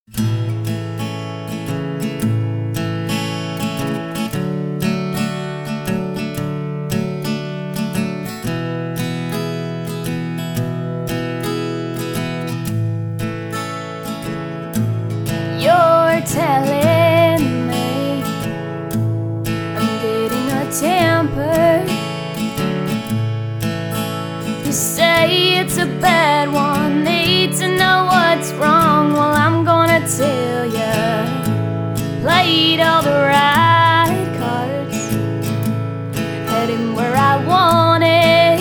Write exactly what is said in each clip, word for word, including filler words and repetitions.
You're telling me I'm getting a temper. You say it's a bad one, need to know what's wrong. Well, I'm gonna tell ya, played all the right cards, heading where I wanted,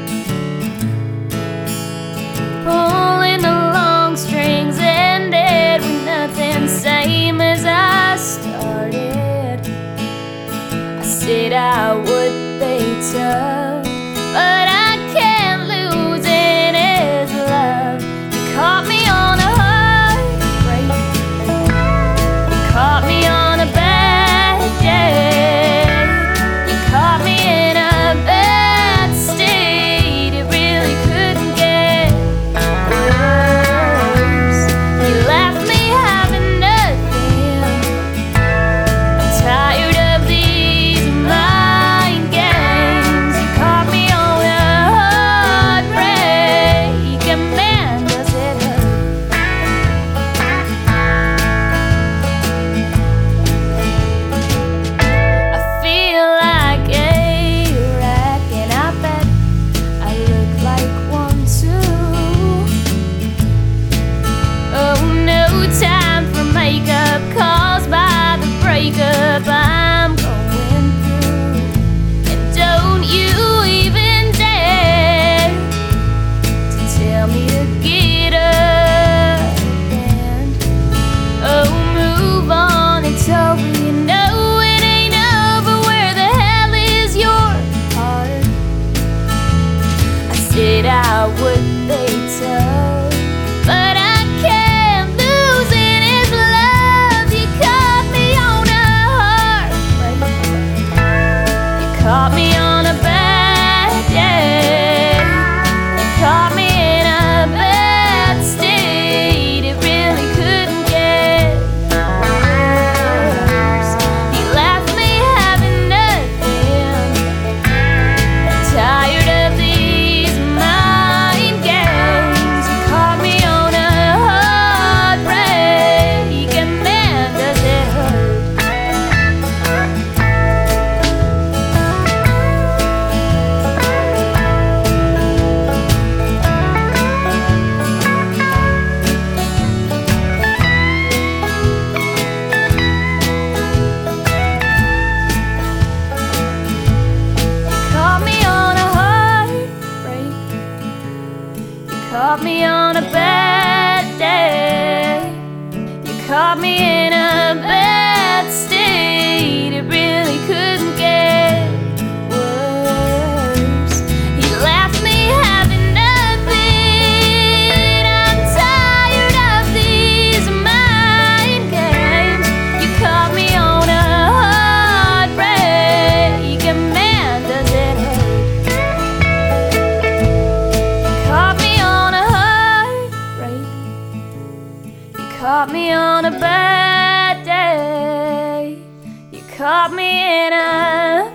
pulling the long strings, ended with nothing, same as I started. I said I would be tough, but I can't lose in his love. You caught me on a heartbreak, you caught me on a bad day, you caught me in a bad state. It really couldn't get worse. You left me having nothing. I'm tired of these mind games. You caught me on a heartbreak, and man, does it hurt. I feel like a wreck, and I bet I look like one too. Oh, no time for makeup caused by the breakup I'm going through. And don't you even dare to tell me to get up and oh, move on. It's over, you know it ain't over. Where the hell is your heart? I said I would be tough, but I can't lose in his love. You caught me on a heartbreak, you caught me on a bad day, you caught me in a bad state. It really couldn't get worse. You left me having nothing. I'm tired of these mind games. You caught me on a heartbreak, and man, does it hurt. You caught me on a heartbreak, you caught me on a bad day, you caught me in a bad state. It really couldn't get worse. You left me having nothing. I'm tired of these mind games. You caught me on a heartbreak, and man, does it hurt. You caught me on a heartbreak, you caught me on a bad day, you caught me in a